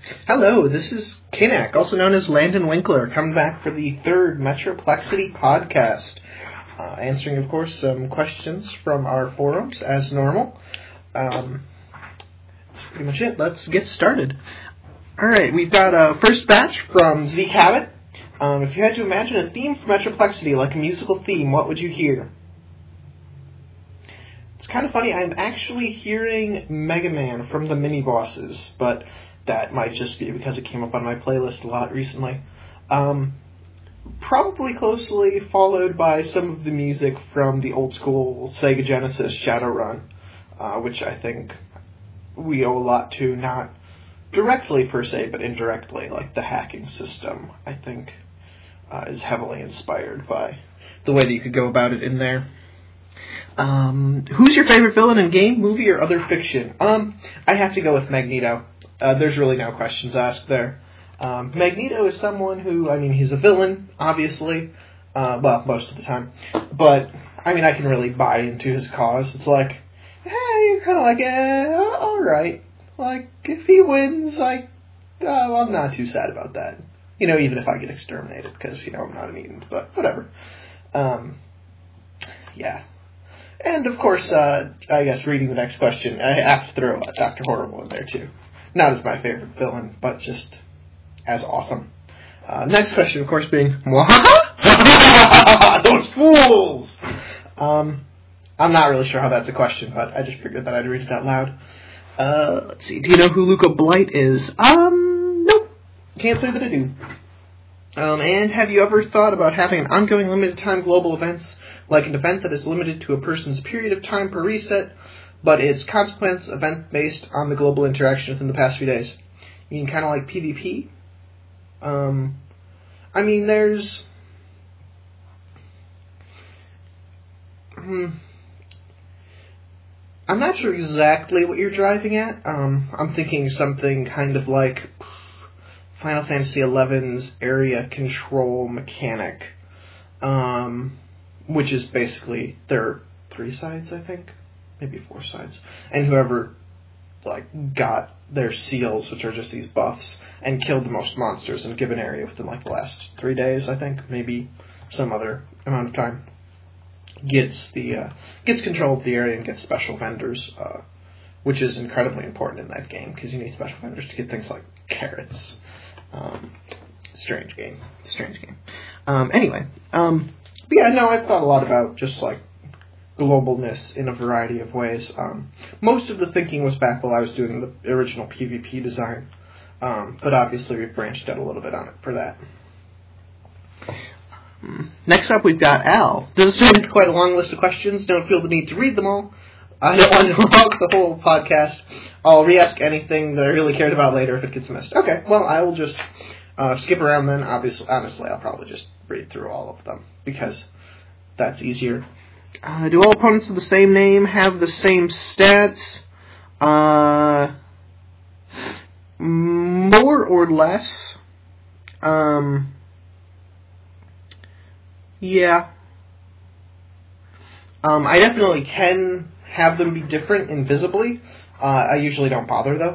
Hello, this is Kinnick, also known as Landon Winkler, coming back for the third Metroplexity podcast. Answering, of course, some questions from our forums, as normal. That's pretty much it. Let's get started. Alright, we've got a first batch from Zeke Habit. If you had to imagine a theme for Metroplexity, like a musical theme, what would you hear? It's kind of funny, I'm actually hearing Mega Man from the Mini-Bosses, but that might just be because it came up on my playlist a lot recently. Probably closely followed by some of the music from the old-school Sega Genesis Shadowrun, which I think we owe a lot to, not directly per se, but indirectly, like the hacking system, I think, is heavily inspired by the way that you could go about it in there. Who's your favorite villain in game, movie, or other fiction? I have to go with Magneto. There's really no questions asked there. Magneto is someone who, he's a villain, obviously. Well, most of the time. But, I can really buy into his cause. It's like, hey, kind of like, alright. Like, if he wins, I'm not too sad about that. Even if I get exterminated, because, I'm not a mutant, but whatever. Yeah. And, of course, I guess reading the next question, I have to throw Dr. Horrible in there, too. Not as my favorite villain, but just as awesome. Next question, of course, being, those fools! I'm not really sure how that's a question, but I just figured that I'd read it out loud. Let's see, do you know who Luca Blight is? Nope. Can't say that I do. And have you ever thought about having an ongoing limited time global events, like an event that is limited to a person's period of time per reset, but its consequence event based on the global interaction within the past few days? You mean kind of like PvP? There's... I'm not sure exactly what you're driving at. I'm thinking something kind of like Final Fantasy XI's area control mechanic, which is basically, there are 3 sides, I think. Maybe 4 sides. And whoever, got their seals, which are just these buffs, and killed the most monsters in a given area within, the last 3 days, I think, maybe some other amount of time, gets control of the area and gets special vendors, which is incredibly important in that game, because you need special vendors to get things like carrots. Strange game. Anyway, but yeah, no, I've thought a lot about just, globalness in a variety of ways. Most of the thinking was back while I was doing the original PvP design, but obviously we've branched out a little bit on it for that. Next up, we've got Al. This is turn into quite a long list of questions. Don't feel the need to read them all. I don't want to hog the whole podcast. I'll re-ask anything that I really cared about later if it gets missed. Okay, well, I will just skip around then. Honestly, I'll probably just read through all of them, because that's easier. Do all opponents of the same name have the same stats? More or less. Yeah. I definitely can have them be different invisibly. I usually don't bother, though.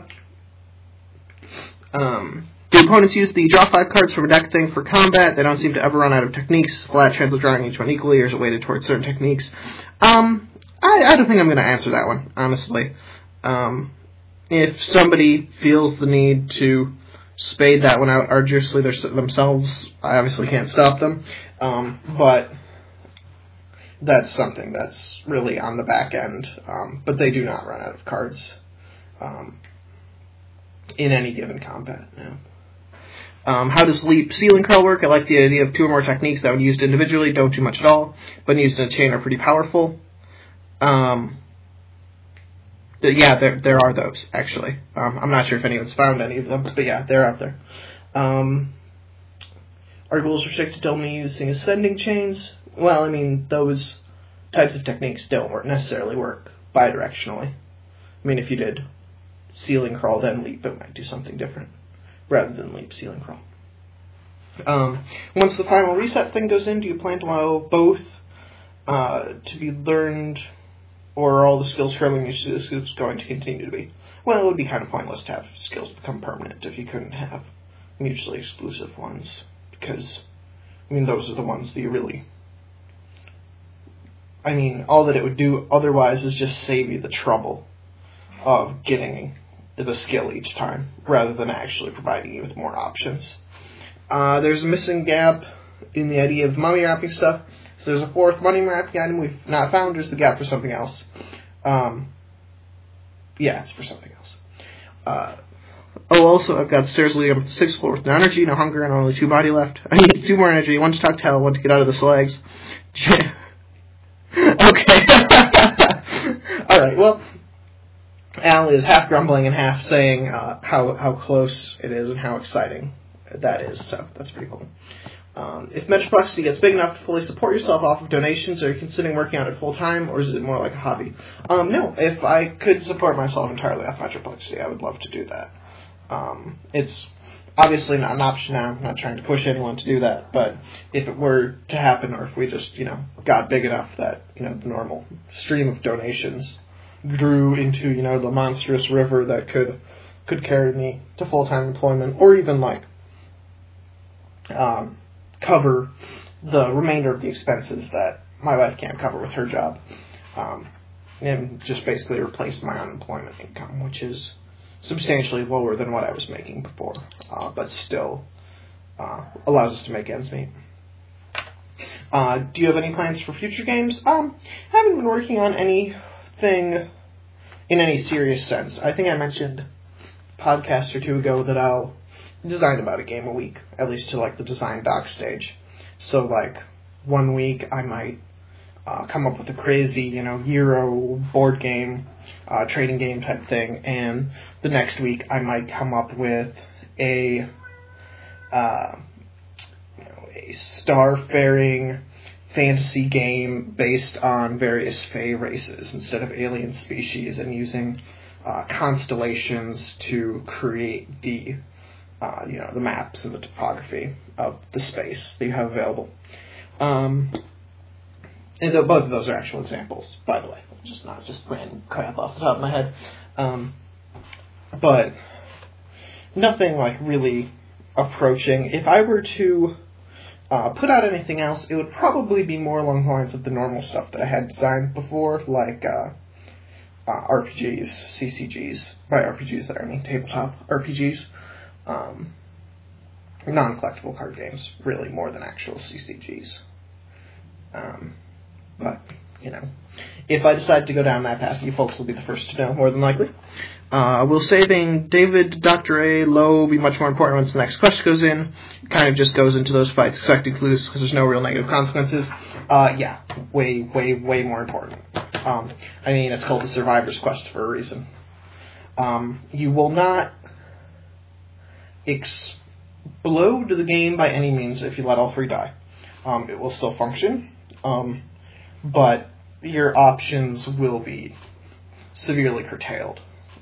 Do opponents use the draw 5 cards from a deck thing for combat? They don't seem to ever run out of techniques. Flat chance of drawing each one equally, or is it weighted towards certain techniques? I don't think I'm going to answer that one, honestly. If somebody feels the need to spade that one out arduously themselves, I obviously can't stop them. But that's something that's really on the back end. But they do not run out of cards in any given combat. No. How does Leap Ceiling Curl work? I like the idea of 2 or more techniques that when used individually don't do much at all, but when used in a chain are pretty powerful. Yeah, there are those, actually. I'm not sure if anyone's found any of them, but yeah, they're out there. Are goals restricted to only using ascending chains? Well, those types of techniques don't necessarily work bidirectionally. If you did Ceiling Crawl, then Leap, it might do something different, rather than Leap, Ceiling Crawl. Once the final reset thing goes in, do you plan to allow both to be learned, or are all the skills curling is going to continue to be? Well, it would be kind of pointless to have skills become permanent if you couldn't have mutually exclusive ones, because, I mean, those are the ones that you really... I mean, all that it would do otherwise is just save you the trouble of getting the skill each time, rather than actually providing you with more options. There's a missing gap in the idea of money mapping stuff. So there's a fourth money mapping item we've not found. There's the gap for something else. Yeah, it's for something else. Also, I've got stairs leading up to the 6th floor with no energy, no hunger, and only 2 body left. I need 2 more energy, 1 to talk to hell, 1 to get out of the slags. Okay. Alright, well, Al is half grumbling and half saying how close it is and how exciting that is, so that's pretty cool. If Metroflexity gets big enough to fully support yourself off of donations, are you considering working on it full time, or is it more like a hobby? No, if I could support myself entirely off Metroflexity, I would love to do that. It's obviously not an option now. I'm not trying to push anyone to do that, but if it were to happen, or if we just, got big enough that, the normal stream of donations grew into, the monstrous river that could carry me to full-time employment, or even, cover the remainder of the expenses that my wife can't cover with her job, and just basically replace my unemployment income, which is substantially lower than what I was making before, but still allows us to make ends meet. Do you have any plans for future games? I haven't been working on anything in any serious sense. I think I mentioned a podcast or 2 ago that I'll design about a game a week, at least to the design doc stage. So 1 week I might come up with a crazy, Euro board game, trading game type thing, and the next week I might come up with a starfaring fantasy game based on various Fae races instead of alien species, and using constellations to create the maps and the topography of the space that you have available. And both of those are actual examples, by the way. Not just random crap off the top of my head. But nothing really approaching. If I were to put out anything else, it would probably be more along the lines of the normal stuff that I had designed before, like RPGs, CCGs. By RPGs, I mean tabletop RPGs. Non-collectible card games, really, more than actual CCGs. But, if I decide to go down that path, you folks will be the first to know, more than likely. Will saving David, Dr. A, low be much more important once the next quest goes in? It kind of just goes into those fights, expecting clues, because there's no real negative consequences. Yeah, way, way, way more important. It's called the Survivor's Quest for a reason. You will not explode the game by any means if you let all 3 die. It will still function, but your options will be severely curtailed,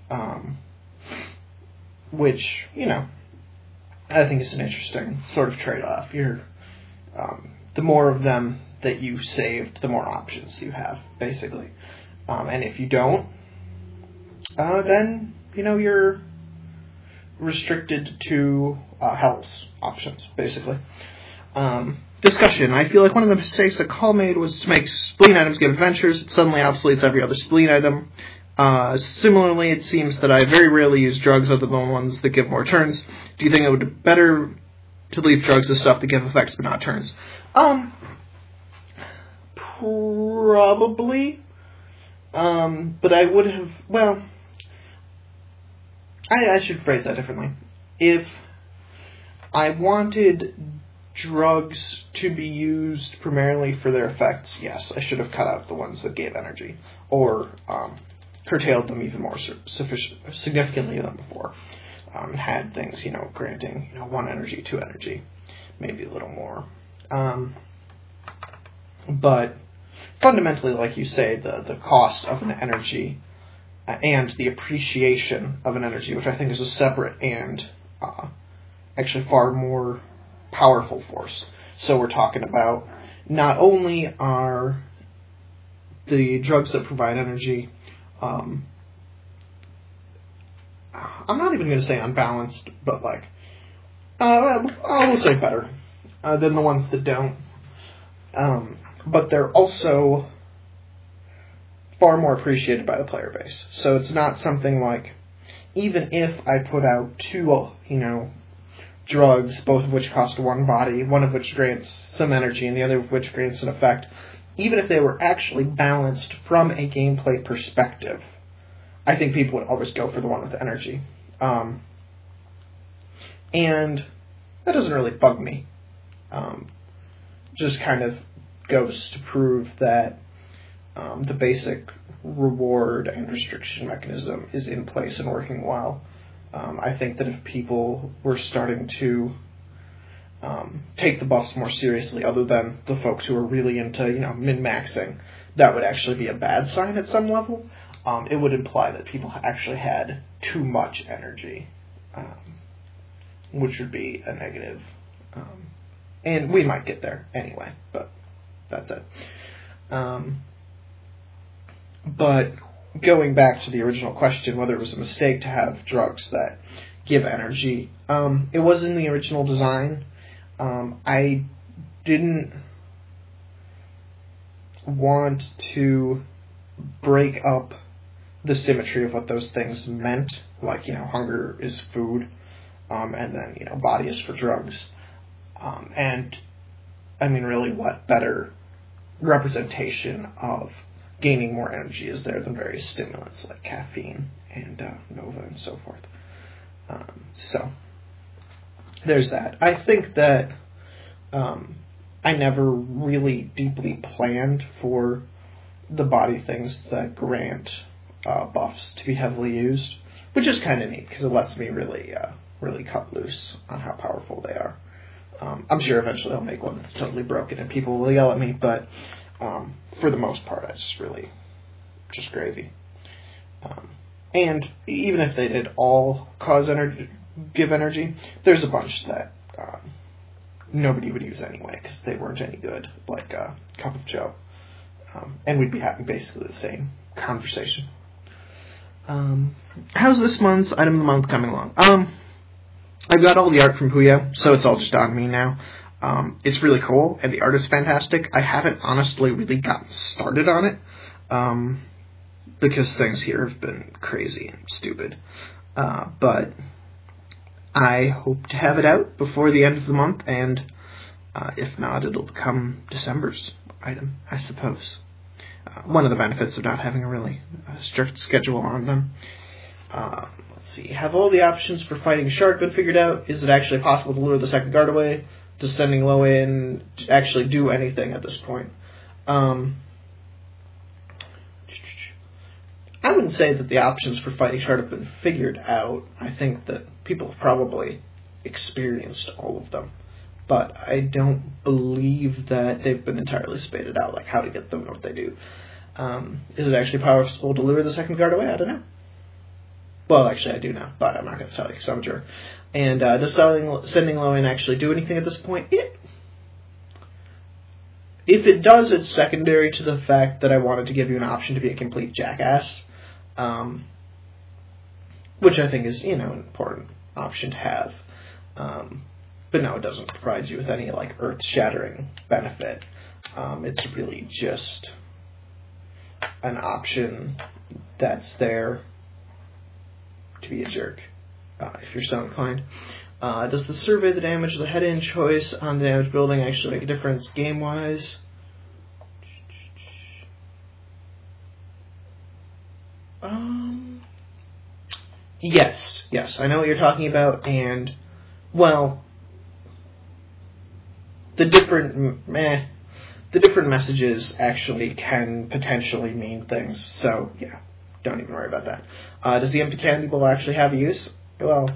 which, I think is an interesting sort of trade-off. The more of them that you saved, the more options you have, basically. And if you don't, then, you're restricted to Hell's options, basically. Discussion. I feel like one of the mistakes that Call made was to make spleen items give adventures. It suddenly obsoletes every other spleen item. Similarly, it seems that I very rarely use drugs other than ones that give more turns. Do you think it would be better to leave drugs as stuff that give effects but not turns? Probably. But I would have... Well, I should phrase that differently. If I wanted drugs to be used primarily for their effects, yes, I should have cut out the ones that gave energy, or curtailed them even more significantly than before. Had things, granting 1 energy, 2 energy, maybe a little more. But fundamentally, like you say, the cost of an energy and the appreciation of an energy, which I think is a separate and actually far more powerful force. So we're talking about not only are the drugs that provide energy I'm not even going to say unbalanced, but like, I will say better than the ones that don't. But they're also far more appreciated by the player base. So it's not something like, even if I put out two, drugs, both of which cost one body, one of which grants some energy and the other of which grants an effect, even if they were actually balanced from a gameplay perspective, I think people would always go for the one with energy. And that doesn't really bug me. Just kind of goes to prove that the basic reward and restriction mechanism is in place and working well. I think that if people were starting to take the buffs more seriously, other than the folks who are really into, min-maxing, that would actually be a bad sign at some level. It would imply that people actually had too much energy, which would be a negative. And we might get there anyway, but that's it. But going back to the original question, whether it was a mistake to have drugs that give energy, it was in the original design. I didn't want to break up the symmetry of what those things meant, like, hunger is food, and then, body is for drugs. And, I mean, really, what better representation of gaining more energy is there than various stimulants like caffeine and Nova and so forth. So, there's that. I think that I never really deeply planned for the body things that grant buffs to be heavily used, which is kind of neat because it lets me really cut loose on how powerful they are. I'm sure eventually I'll make one that's totally broken and people will yell at me, but for the most part, it's really just gravy. And even if they did all give energy, there's a bunch that nobody would use anyway because they weren't any good, like Cup of Joe. And we'd be having basically the same conversation. How's this month's item of the month coming along? I've got all the art from Puyo, so it's all just on me now. It's really cool, and the art is fantastic. I haven't honestly really gotten started on it, because things here have been crazy and stupid. But I hope to have it out before the end of the month, and if not, it'll become December's item, I suppose. One of the benefits of not having a really strict schedule on them. Let's see. Have all the options for fighting Shark been figured out? Is it actually possible to lure the second guard away? Does sending low in actually do anything at this point? I wouldn't say that the options for fighting Shark have been figured out. I think that people have probably experienced all of them. But I don't believe that they've been entirely spaded out, like how to get them and what they do. Is it actually possible to lure the second guard away? I don't know. Well, actually, I do know, but I'm not going to tell you because I'm a jerk. And does sending low in actually do anything at this point? If it does, it's secondary to the fact that I wanted to give you an option to be a complete jackass, which I think is, an important option to have. But no, it doesn't provide you with any, earth-shattering benefit. It's really just an option that's there to be a jerk, if you're so inclined. Does the survey the damage of the head-in choice on the damage building actually make a difference game-wise? Yes, I know what you're talking about, and, well, the different messages actually can potentially mean things, so, yeah. Don't even worry about that. Does the empty candy bowl actually have a use? Well,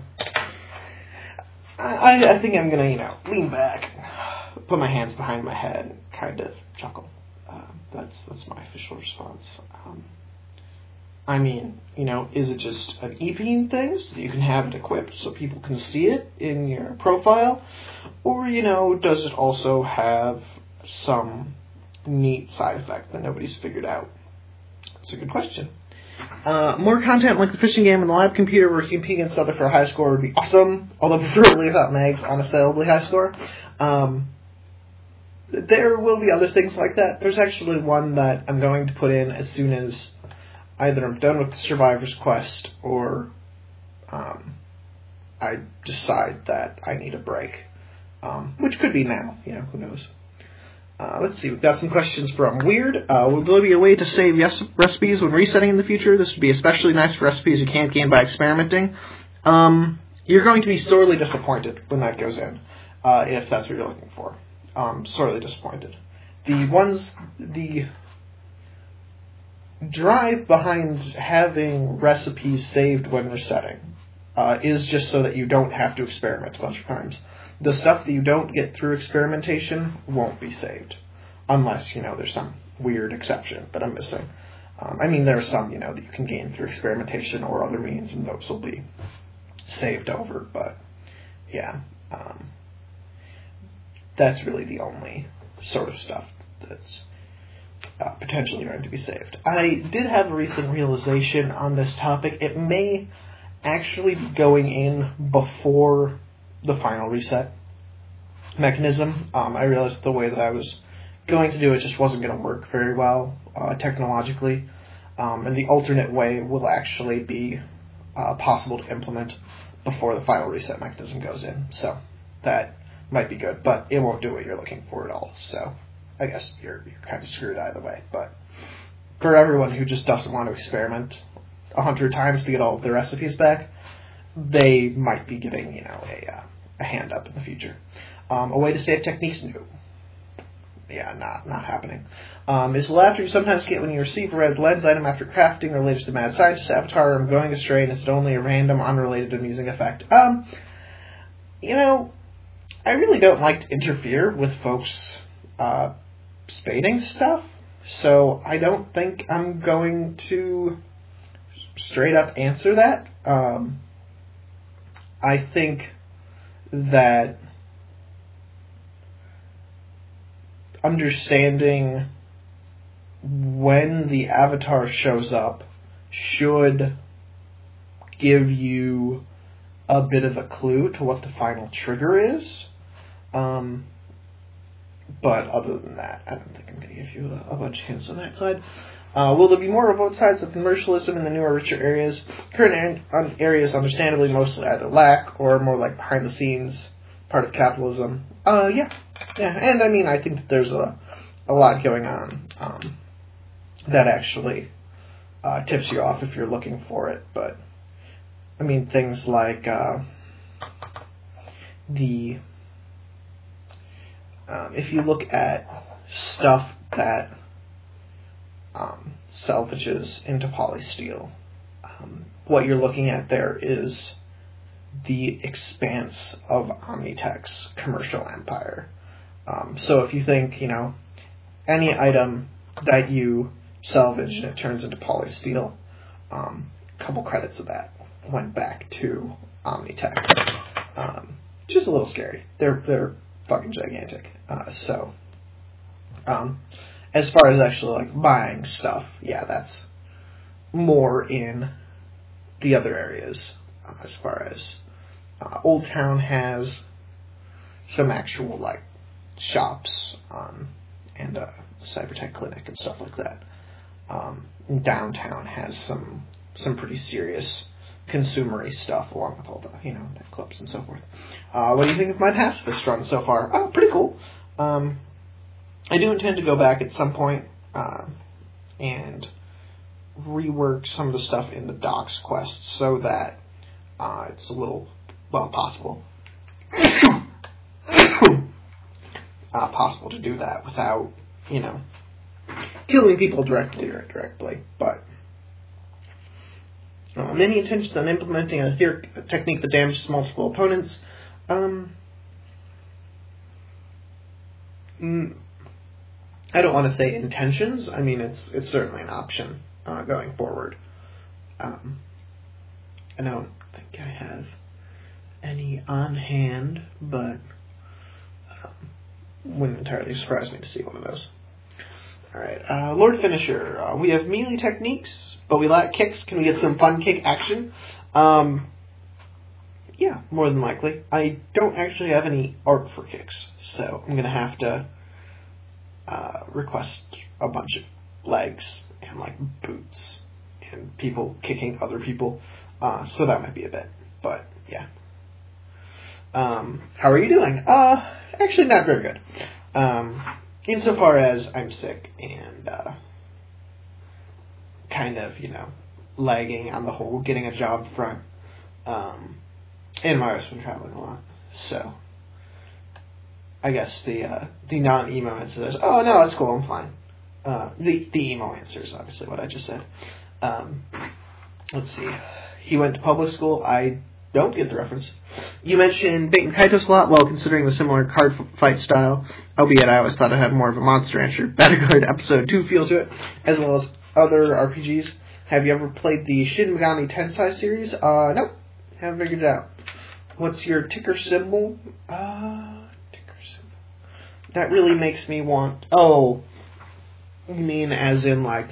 I think I'm going to, lean back, put my hands behind my head, and kind of chuckle. That's my official response. Is it just an e-beam thing so you can have it equipped so people can see it in your profile? Or, does it also have some neat side effect that nobody's figured out? That's a good question. More content like the fishing game and the lab computer where you can compete against other for a high score would be awesome, although preferably without Mag's unassailably high score. There will be other things like that. There's actually one that I'm going to put in as soon as either I'm done with the Survivor's Quest or I decide that I need a break, which could be now, who knows. Let's see, we've got some questions from Weird. Will there be a way to save recipes when resetting in the future? This would be especially nice for recipes you can't gain by experimenting. You're going to be sorely disappointed when that goes in, if that's what you're looking for. Sorely disappointed. The drive behind having recipes saved when resetting is just so that you don't have to experiment a bunch of times. The stuff that you don't get through experimentation won't be saved. Unless, there's some weird exception that I'm missing. There are some, that you can gain through experimentation or other means, and those will be saved over, but, yeah. That's really the only sort of stuff that's potentially going to be saved. I did have a recent realization on this topic. It may actually be going in before the final reset mechanism. I realized the way that I was going to do it just wasn't going to work very well technologically, and the alternate way will actually be possible to implement before the final reset mechanism goes in. So that might be good, but it won't do what you're looking for at all. So I guess you're kind of screwed either way. But for everyone who just doesn't want to experiment 100 times to get all of their recipes back, they might be getting, a hand up in the future. A way to save techniques? No. Yeah, not happening. Is the laughter you sometimes get when you receive a red lens item after crafting related to the Mad Scientist avatar? I'm going astray, and is it only a random, unrelated, amusing effect? I really don't like to interfere with folks' spading stuff, so I don't think I'm going to straight up answer that. I think that understanding when the avatar shows up should give you a bit of a clue to what the final trigger is. But other than that, I don't think I'm going to give you a bunch of hints on that side. Will there be more remote sides of commercialism in the newer, richer areas? Current areas, understandably, mostly either lack or more like behind-the-scenes part of capitalism. Yeah. And I think that there's a lot going on that actually tips you off if you're looking for it. But things like if you look at stuff that salvages into polysteel, what you're looking at there is the expanse of Omnitech's commercial empire. So if you think, any item that you salvage and it turns into polysteel, a couple credits of that went back to Omnitech. Which is a little scary. They're fucking gigantic. As far as actually buying stuff, yeah, that's more in the other areas. As far as Old Town has some actual shops and a cybertech clinic and stuff like that. Downtown has some pretty serious consumery stuff along with all the nightclubs and so forth. What do you think of my pacifist run so far? Oh, pretty cool. I do intend to go back at some point and rework some of the stuff in the Docs quest so that it's a little possible possible to do that without killing people directly or indirectly. But many intentions on implementing a technique that damages multiple opponents. I don't want to say intentions. It's certainly an option going forward. I don't think I have any on hand, but wouldn't entirely surprise me to see one of those. Alright, Lord Finisher. We have melee techniques, but we lack kicks. Can we get some fun kick action? Yeah, more than likely. I don't actually have any art for kicks, so I'm going to have to request a bunch of legs and, like, boots and people kicking other people. So that might be a bit, but yeah. How are you doing? Actually not very good. Insofar as I'm sick and, kind of, lagging on the whole, getting a job front, and my wife's been traveling a lot, so I guess the non-emo answer is, oh no, it's cool, I'm fine. The emo answer is obviously what I just said. Let's see. He went to public school. I don't get the reference. You mentioned Baten Kaitos a lot. Well, considering the similar card fight style, albeit I always thought it had more of a Monster Rancher Battleguard Episode 2 feel to it, as well as other RPGs. Have you ever played the Shin Megami Tensei series? Nope. Haven't figured it out. What's your ticker symbol? Ticker symbol. That really makes me want... Oh, you mean as in, like,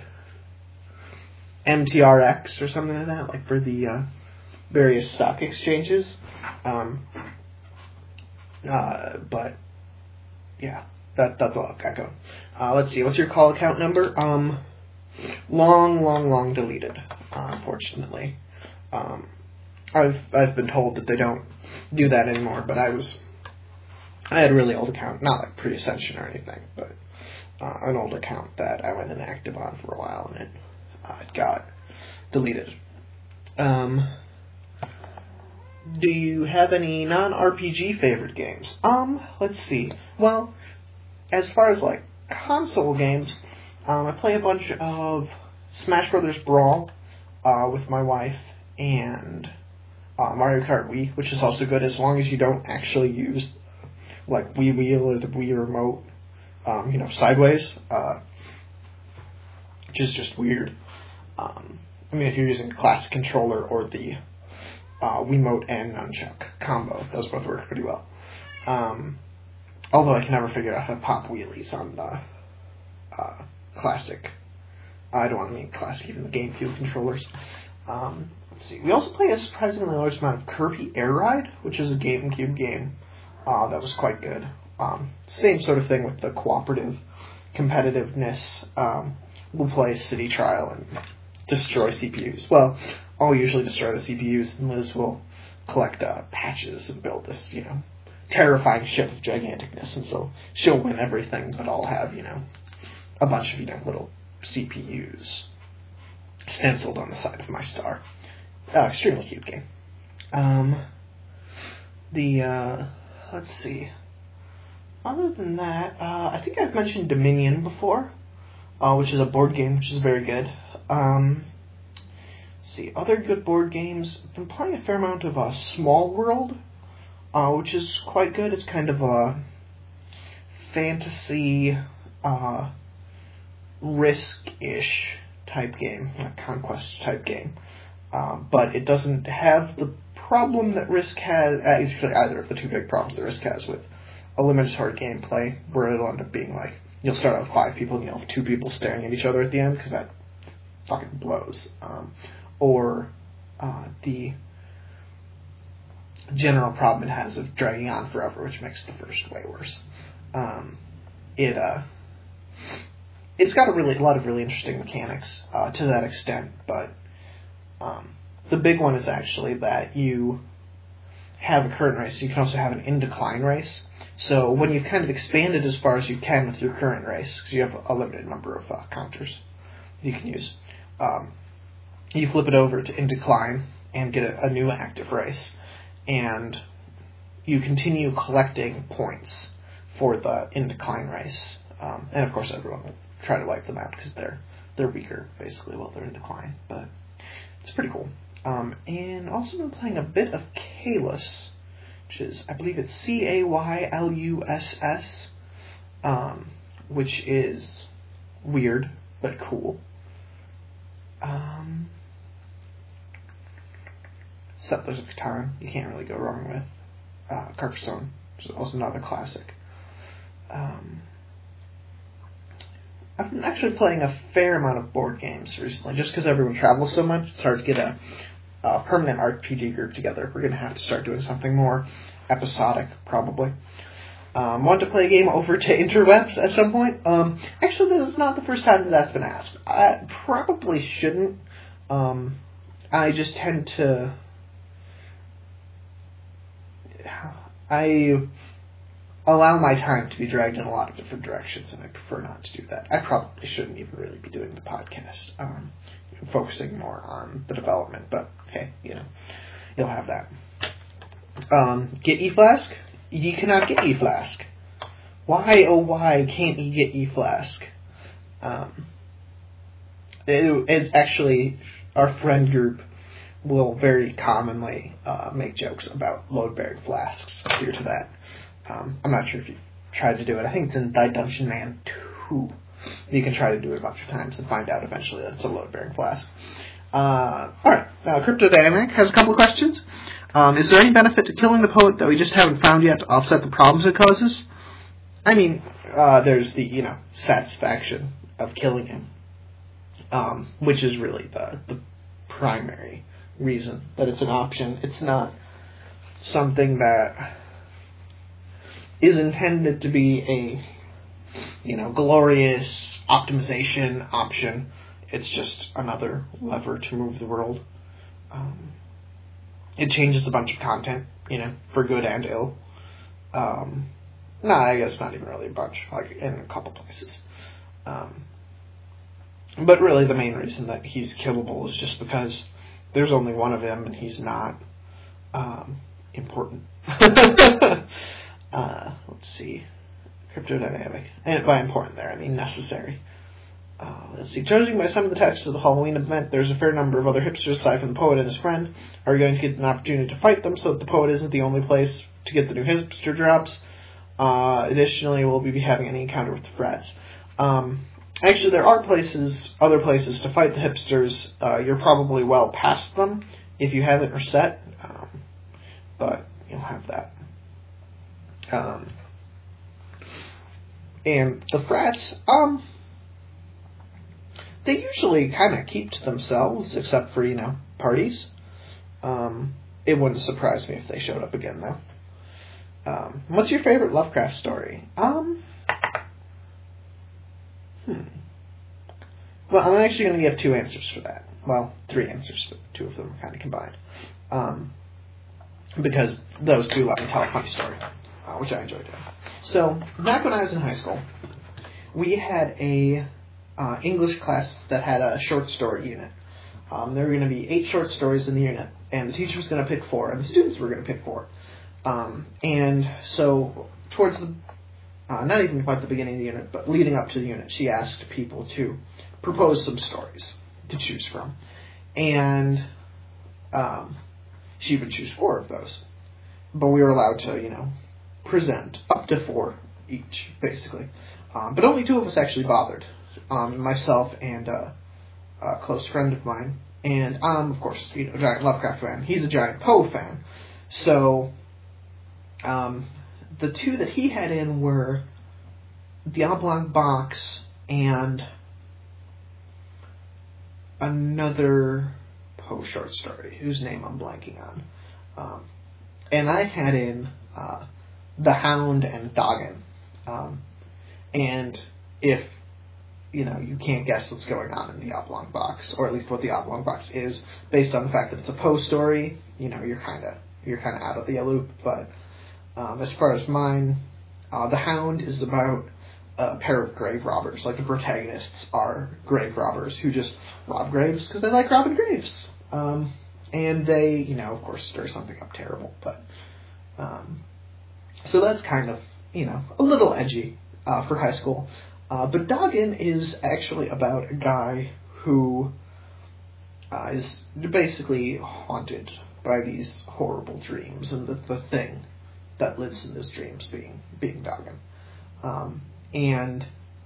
MTRX or something like that? Like for the various stock exchanges? But, yeah, that's all I've got going. Let's see, what's your call account number? Long deleted, unfortunately. I've been told that they don't do that anymore, but I had a really old account, not like pre-Ascension or anything, but an old account that I went inactive on for a while, and it got deleted. Do you have any non-RPG favorite games? Let's see. Well, as far as like console games, I play a bunch of Smash Brothers Brawl with my wife, and Mario Kart Wii, which is also good as long as you don't actually use like Wii Wheel or the Wii Remote, sideways, which is just weird. If you're using a classic controller or the Wiimote and nunchuck combo, those both work pretty well. Although I can never figure out how to pop wheelies on the classic. I don't want to mean classic, even the GameCube controllers. Let's see. We also play a surprisingly large amount of Kirby Air Ride, which is a GameCube game that was quite good. Same sort of thing with the cooperative competitiveness. We'll play City Trial and destroy CPUs. Well, I'll usually destroy the CPUs, and Liz will collect patches and build this, terrifying ship of giganticness, and so she'll win everything, but I'll have, a bunch of, little CPUs stenciled on the side of my star. Extremely cute game. Let's see. Other than that, I think I've mentioned Dominion before, which is a board game, which is very good. Let's see, other good board games. I've been playing a fair amount of Small World, which is quite good. It's kind of a fantasy, risk-ish type game, like conquest type game. But it doesn't have the problem that Risk has, usually either of the two big problems that Risk has with a limited hard gameplay, where it'll end up being like, you'll start out with 5 people and you'll have 2 people staring at each other at the end, because that fucking blows. Or the general problem it has of dragging on forever, which makes the first way worse. It's got a lot of really interesting mechanics to that extent, but the big one is actually that you have a current race. You can also have an in-decline race. So when you've kind of expanded as far as you can with your current race, because you have a limited number of counters you can use, you flip it over to in-decline and get a new active race. And you continue collecting points for the in-decline race. And of course everyone will try to wipe them out because they're weaker, basically, while they're in decline. But it's pretty cool. And also been playing a bit of Caylus, which is, I believe it's Cayluss, which is weird, but cool. Settlers of Catan, you can't really go wrong with. Carcassonne, which is also another classic. I've been actually playing a fair amount of board games recently, just because everyone travels so much. It's hard to get a permanent RPG group together. We're going to have to start doing something more episodic, probably. Want to play a game over to interwebs at some point? Actually, this is not the first time that's been asked. I probably shouldn't. I just tend to... I allow my time to be dragged in a lot of different directions, and I prefer not to do that. I probably shouldn't even really be doing the podcast, focusing more on the development, but hey, you'll have that. Get eFlask? Ye cannot get eFlask. Why, oh why, can't ye get eFlask? It's actually, our friend group will very commonly make jokes about load-bearing flasks due to that. I'm not sure if you've tried to do it. I think it's in Thy Dungeon Man 2. You can try to do it a bunch of times and find out eventually that it's a load-bearing flask. Alright, Crypto Dynamic has a couple of questions. Is there any benefit to killing the poet that we just haven't found yet to offset the problems it causes? I mean, there's the, satisfaction of killing him, which is really the primary reason that it's an option. It's not something that is intended to be a, glorious optimization option. It's just another lever to move the world. It changes a bunch of content, for good and ill. I guess not even really a bunch, like in a couple places. But really the main reason that he's killable is just because there's only one of him and he's not important. Let's see. Cryptodynamic. And by important there, I mean necessary. Let's see. Judging by some of the text of the Halloween event, there's a fair number of other hipsters aside from the poet and his friend. Are we going to get an opportunity to fight them so that the poet isn't the only place to get the new hipster drops? Additionally, will we be having any encounter with the frats? Actually, there are other places to fight the hipsters. You're probably well past them if you haven't reset, but you'll have that. And the frats, they usually kind of keep to themselves, except for, parties. It wouldn't surprise me if they showed up again, though. What's your favorite Lovecraft story? Well, I'm actually going to give 2 answers for that. Well, 3 answers, but 2 of them are kind of combined. Because those 2 let me tell a funny story, which I enjoy doing. So, back when I was in high school, we had a English class that had a short story unit. There were going to be 8 short stories in the unit, and the teacher was going to pick 4, and the students were going to pick 4. And so, towards the, not even quite the beginning of the unit, but leading up to the unit, she asked people to propose some stories to choose from. And she would choose 4 of those. But we were allowed to, present up to 4 each, basically. But only 2 of us actually bothered. Myself and a close friend of mine. And I'm, of course, a giant Lovecraft fan. He's a giant Poe fan. So, the 2 that he had in were The Oblong Box and another Poe short story, whose name I'm blanking on. And I had in The Hound and Doggin. And if, you can't guess what's going on in The Oblong Box, or at least what The Oblong Box is, based on the fact that it's a Poe story, you're kind of out of the loop. But as far as mine, The Hound is about a pair of grave robbers. Like, the protagonists are grave robbers who just rob graves because they like robbing graves. And they, of course, stir something up terrible. But so that's kind of, a little edgy for high school. But Doggin is actually about a guy who is basically haunted by these horrible dreams, and the thing that lives in those dreams being Doggin. And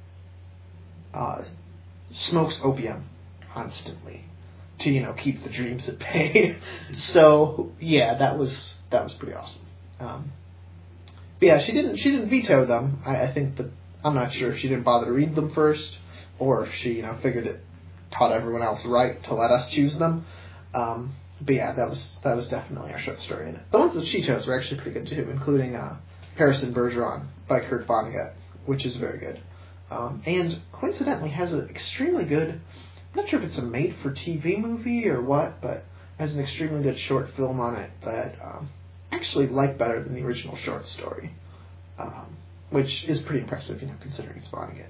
smokes opium constantly to, keep the dreams at bay. So, yeah, that was pretty awesome. But yeah, she didn't veto them. I think that, I'm not sure if she didn't bother to read them first, or if she, figured it taught everyone else right to let us choose them. But yeah, that was definitely our short story in it. The ones that she chose were actually pretty good too, including Harrison Bergeron by Kurt Vonnegut, which is very good. And coincidentally has an extremely good, I'm not sure if it's a made-for-TV movie or what, but has an extremely good short film on it that I actually like better than the original short story, which is pretty impressive, considering it's Vonnegut.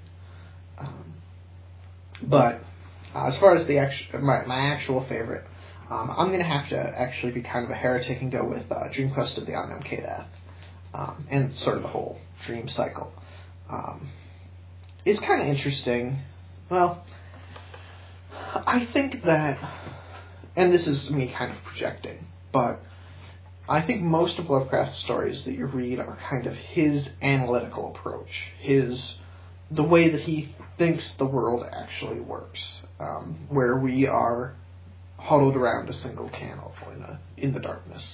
But as far as my actual favorite, I'm going to have to actually be kind of a heretic and go with Dream Quest of the Unknown Kadath, and sort of the whole dream cycle. It's kind of interesting. Well, I think that, and this is me kind of projecting, but I think most of Lovecraft's stories that you read are kind of his analytical approach, the way that he thinks the world actually works, where we are huddled around a single candle in the darkness.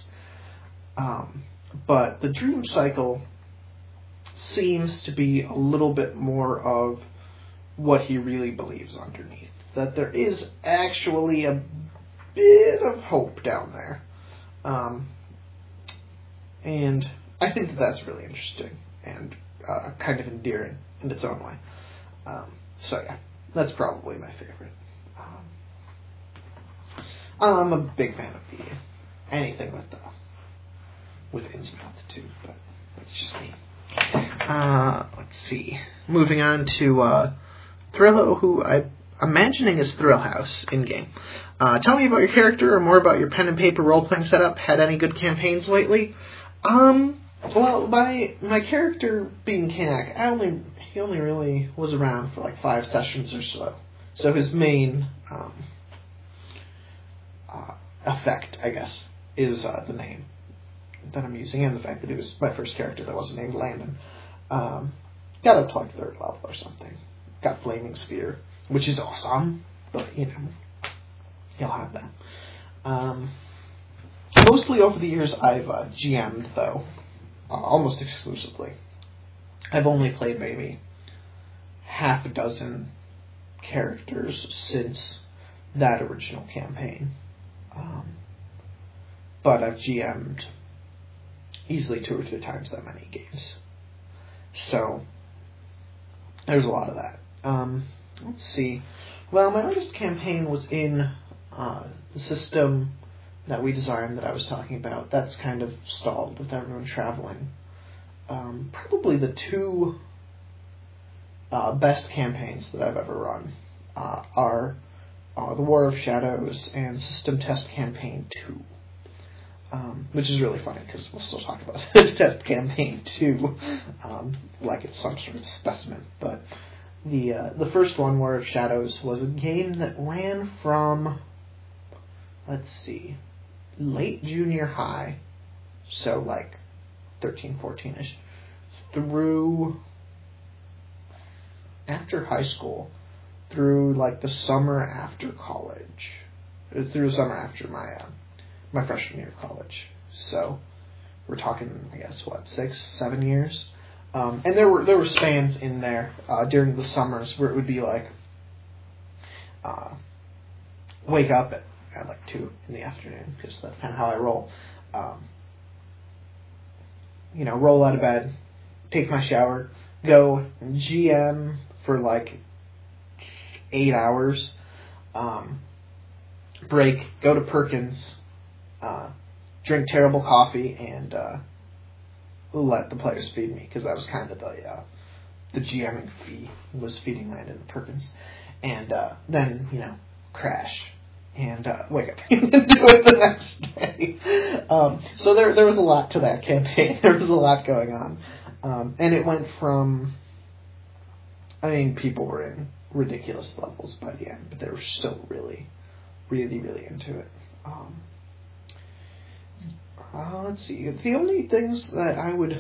But the dream cycle seems to be a little bit more of what he really believes underneath. That there is actually a bit of hope down there. And I think that's really interesting and kind of endearing in its own way. So yeah, that's probably my favorite. I'm a big fan of anything with Innsmouth too, but that's just me. Let's see. Moving on to Thrillo, who I'm imagining is Thrill House in-game. Tell me about your character or more about your pen and paper role-playing setup. Had any good campaigns lately? Well, my character being Kanak, he only really was around for like 5 sessions or so. So his main effect, I guess, is the name that I'm using, and the fact that he was my first character that wasn't named Landon. Got up to like 3rd level or something. Got Flaming Sphere, which is awesome, but he'll have that. Mostly over the years I've GM'd, though, almost exclusively. I've only played maybe half a dozen characters since that original campaign. But I've GM'd easily 2 or 3 times that many games. So, there's a lot of that. Let's see. Well, my latest campaign was in the system that we designed that I was talking about. That's kind of stalled with everyone traveling. Probably the 2 best campaigns that I've ever run are the War of Shadows and System Test Campaign 2. Which is really funny because we'll still talk about the Test Campaign 2 like it's some sort of specimen. But the first one, War of Shadows, was a game that ran from, let's see, late junior high, so like 13, 14-ish, through after high school, through like the summer after college, through the summer after my freshman year of college. So we're talking, I guess, 6, 7 years. And there were spans in there during the summers where it would be like wake up at like 2 in the afternoon, because that's kind of how I roll. Roll out of bed, take my shower, go GM for like 8 hours, break, go to Perkins, drink terrible coffee, and let the players feed me, because that was kind of the GMing fee, was feeding Landon and Perkins, and then crash and wake up and do it the next day. So there was a lot to that campaign. There was a lot going on, and it went from, people were in ridiculous levels by the end, but they were still really, really, really into it. Let's see. The only things that I would,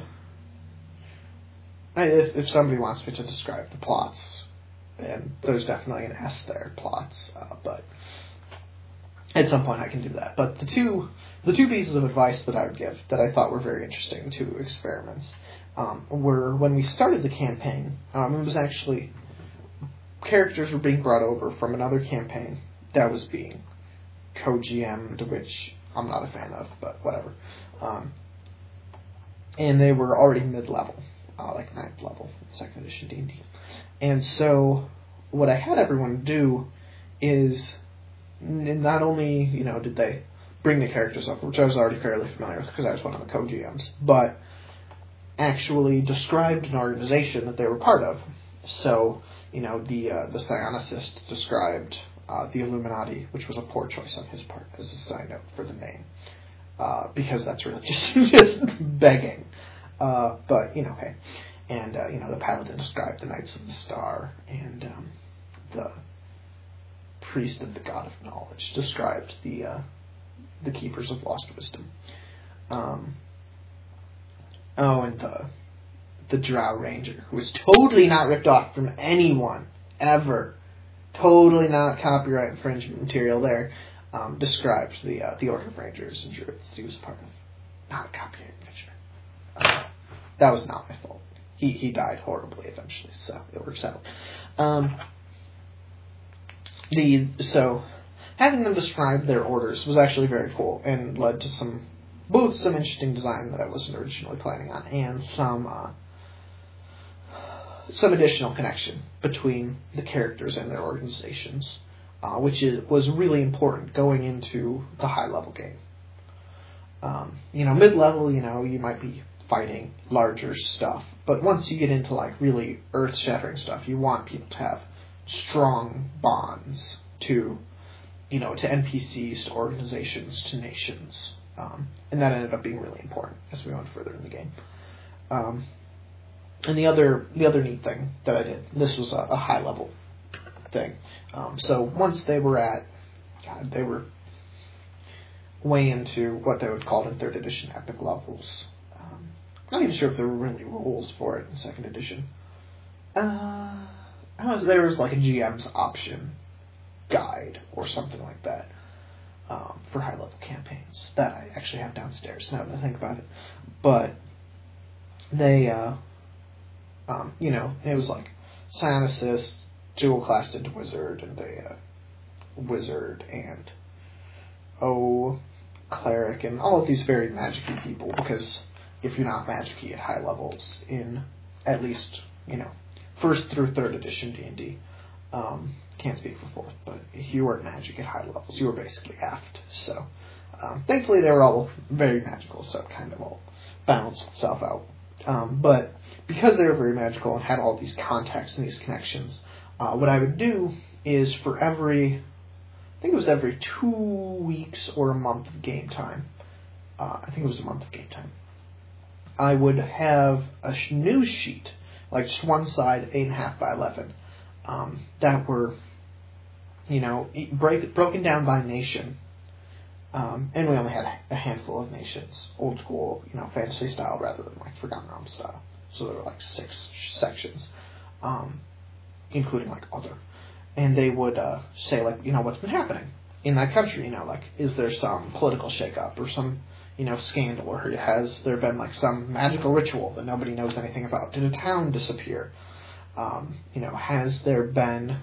if somebody wants me to describe the plots, and there's definitely an S there, plots, but at some point I can do that. But the two pieces of advice that I would give that I thought were very interesting, 2 experiments, were when we started the campaign. It was actually characters were being brought over from another campaign that was being co-GM'd, which I'm not a fan of, but whatever. And they were already mid-level, like 9th level, 2nd edition D&D. And so what I had everyone do is not only, did they bring the characters up, which I was already fairly familiar with because I was one of the co-GMs, but actually described an organization that they were part of. So, the psionicist described the Illuminati, which was a poor choice on his part as a side note for the name, because that's really just begging. But, hey. And, the Paladin described the Knights of the Star, and the Priest of the God of Knowledge described the Keepers of Lost Wisdom. And the Drow Ranger, who was totally not ripped off from anyone, ever. Totally not copyright infringement material there. Described the Order of Rangers and Druids he was part of. Not copyright infringement. That was not my fault. He died horribly eventually, so it works out. So having them describe their orders was actually very cool and led to some interesting design that I wasn't originally planning on, and some additional connection between the characters and their organizations, which was really important going into the high level game. Mid-level, you might be fighting larger stuff, but once you get into like really earth-shattering stuff, you want people to have strong bonds to NPCs, to organizations, to nations, and that ended up being really important as we went further in the game. And the other neat thing that I did, this was a high level thing. So once they were they were way into what they would call in 3rd edition epic levels. I'm not even sure if there were really rules for it in 2nd edition. There was like a GM's option guide or something like that for high level campaigns that I actually have downstairs now that I think about it. But they, it was like psionicist, dual classed into wizard, and wizard and cleric, and all of these very magic-y people, because if you're not magic-y at high levels in at least, 1st through 3rd edition D&D, can't speak for 4th, but if you weren't magic at high levels, you were basically effed. So, thankfully they were all very magical, so it kind of all balanced itself out. But because they were very magical and had all these contacts and these connections, what I would do is for every 2 weeks or a month of game time, I think it was a month of game time, I would have a news sheet, like just one side, 8.5 by 11, that were, broken down by nation. And we only had a handful of nations, old school, fantasy style rather than like Forgotten Realms style. So there were like 6 sections, including like other. And they would say like, what's been happening in that country, like, is there some political shakeup or some, scandal, or has there been like some magical ritual that nobody knows anything about? Did a town disappear? Has there been,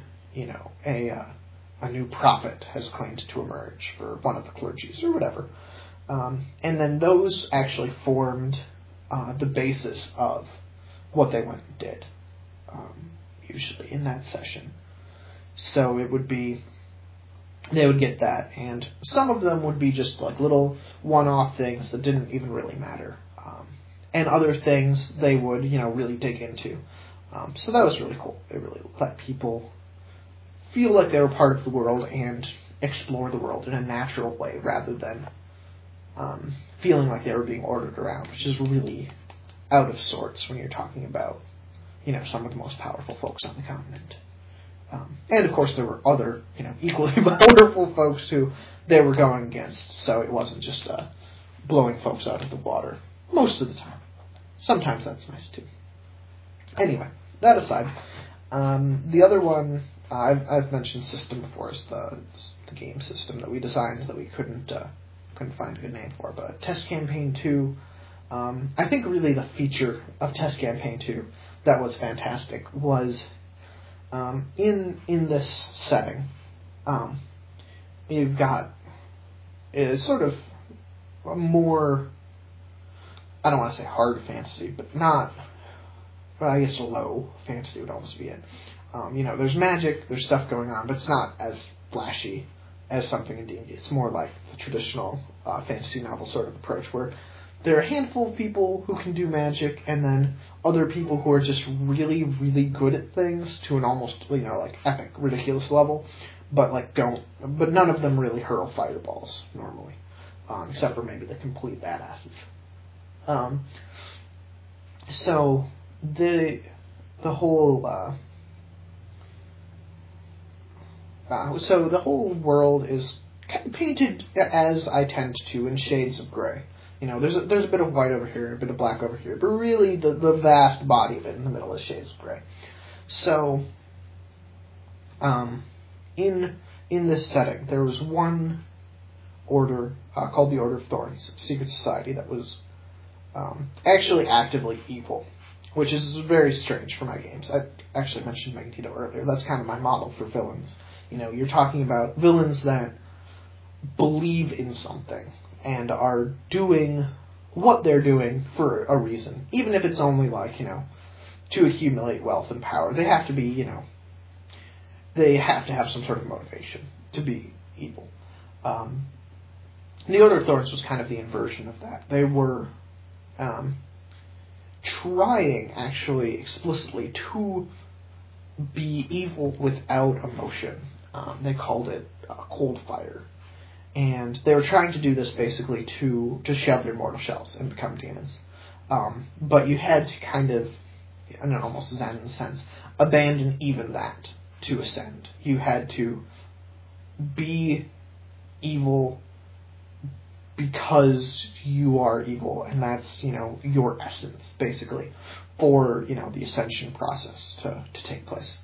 a new prophet has claimed to emerge for one of the clergies or whatever. And then those actually formed the basis of what they went and did, usually in that session. So it would be, they would get that, and some of them would be just like little one-off things that didn't even really matter. And other things they would, really dig into. So that was really cool. It really let people feel like they were part of the world and explore the world in a natural way rather than feeling like they were being ordered around, which is really out of sorts when you're talking about, some of the most powerful folks on the continent. And of course there were other, equally powerful folks who they were going against, so it wasn't just blowing folks out of the water most of the time. Sometimes that's nice too. Anyway, that aside, the other one I've mentioned system before is the game system that we designed that we couldn't find a good name for, but Test Campaign 2. I think really the feature of Test Campaign 2 that was fantastic was In this setting, you've got sort of a more, I don't want to say hard fantasy, but not, well, I guess low fantasy would almost be it. There's magic, there's stuff going on, but it's not as flashy as something in D&D. It's more like the traditional fantasy novel sort of approach, where there are a handful of people who can do magic, and then other people who are just really, really good at things to an almost, like epic, ridiculous level, but none of them really hurl fireballs normally, except for maybe the complete badasses. So the whole the whole world is kind of painted as I tend to in shades of gray. There's a bit of white over here and a bit of black over here, but really the vast body of it in the middle is shades of gray. So, in this setting, there was one order called the Order of Thorns, secret society that was actually actively evil, which is very strange for my games. I actually mentioned Magneto earlier. That's kind of my model for villains. You're talking about villains that believe in something and are doing what they're doing for a reason, even if it's only to accumulate wealth and power. They have to be, they have to have some sort of motivation to be evil. The Order of Thorns was kind of the inversion of that. They were trying, actually, explicitly to be evil without emotion. They called it cold fire. And they were trying to do this basically to shed their mortal shells and become demons. But you had to kind of, in an almost Zen sense, abandon even that to ascend. You had to be evil because you are evil, and that's, your essence, basically, for, the ascension process to take place.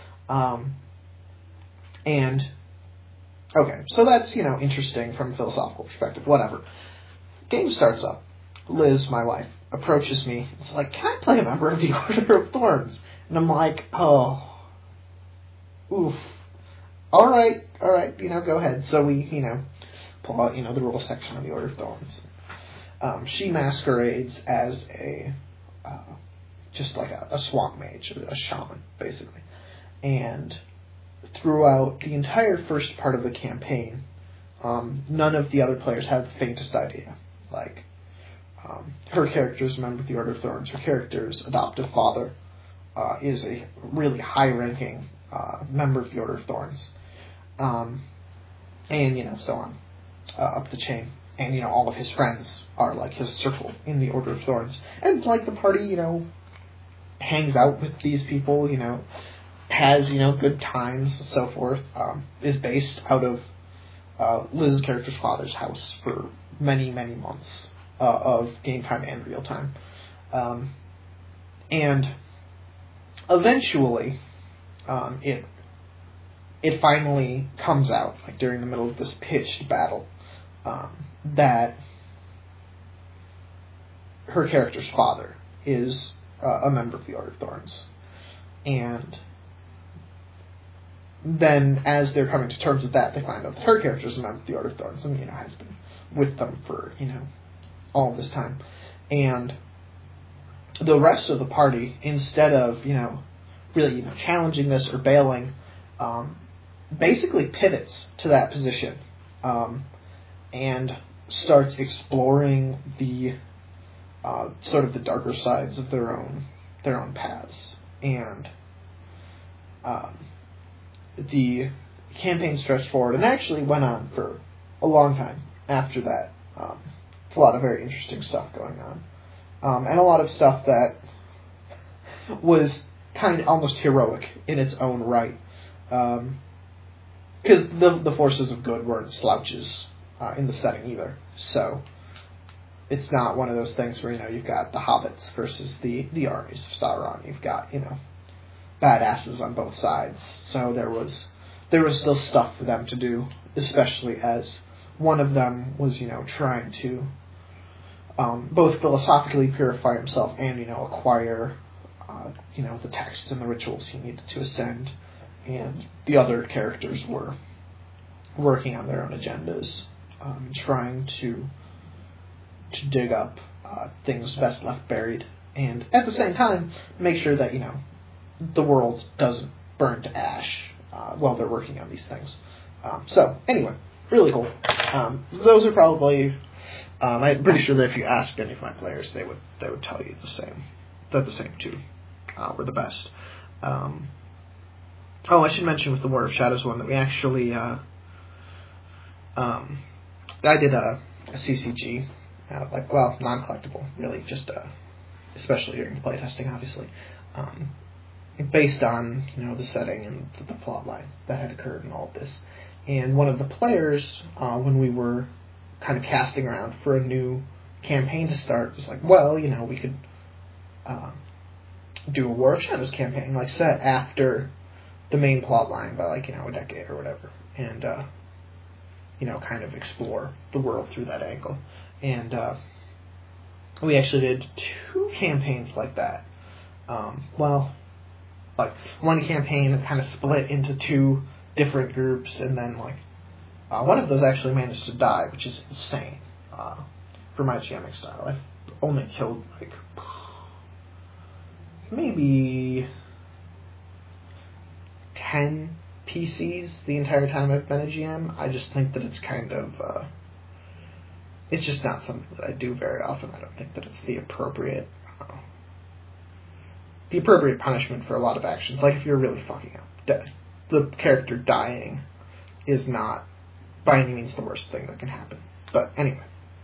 Okay, so that's, interesting from a philosophical perspective, whatever. Game starts up. Liz, my wife, approaches me. It's like, can I play a member of the Order of Thorns? And I'm like, oh, oof. All right, go ahead. So we, pull out, the rules section of the Order of Thorns. She masquerades as just like a swamp mage, a shaman, basically. And throughout the entire first part of the campaign, none of the other players have the faintest idea. Her character's a member of the Order of Thorns. Her character's adoptive father is a really high-ranking member of the Order of Thorns. And, so on, up the chain. And, all of his friends are, his circle in the Order of Thorns. And, the party, hangs out with these people, has, good times, and so forth, is based out of Liz's character's father's house for many, many months of game time and real time. And eventually, it finally comes out, during the middle of this pitched battle, that her character's father is a member of the Order of Thorns. And then, as they're coming to terms with that, they find out that her character is a member of the Order of Thorns and, has been with them for, all this time. And the rest of the party, instead of, really, challenging this or bailing, basically pivots to that position, and starts exploring the, sort of the darker sides of their own paths. And, the campaign stretched forward and actually went on for a long time after that. It's a lot of very interesting stuff going on. And a lot of stuff that was kind of almost heroic in its own right. Because the forces of good weren't slouches in the setting either. So it's not one of those things where, you've got the hobbits versus the armies of Sauron. You've got, badasses on both sides. So there was still stuff for them to do, especially as one of them was, trying to both philosophically purify himself and, acquire the texts and the rituals he needed to ascend, and the other characters were working on their own agendas, trying to dig up things best left buried, and at the same time make sure that the world doesn't burn to ash while they're working on these things. So anyway, really cool. Those are probably. I'm pretty sure that if you asked any of my players, they would tell you the same. That the same two were the best. I should mention with the War of Shadows one that we actually I did a CCG, non-collectible, really, just especially during playtesting, obviously, based on the setting and the plot line that had occurred and all of this. And one of the players, when we were kind of casting around for a new campaign to start, was like, well, we could do a War of Shadows campaign, set after the main plot line by a decade or whatever, and kind of explore the world through that angle. And we actually did 2 campaigns like that. One campaign kind of split into 2 different groups, and then one of those actually managed to die, which is insane for my GMing style. I've only killed maybe 10 PCs the entire time I've been a GM. I just think that it's kind of it's just not something that I do very often. I don't think that it's the appropriate punishment for a lot of actions. If you're really fucking up, the character dying is not by any means the worst thing that can happen. But anyway,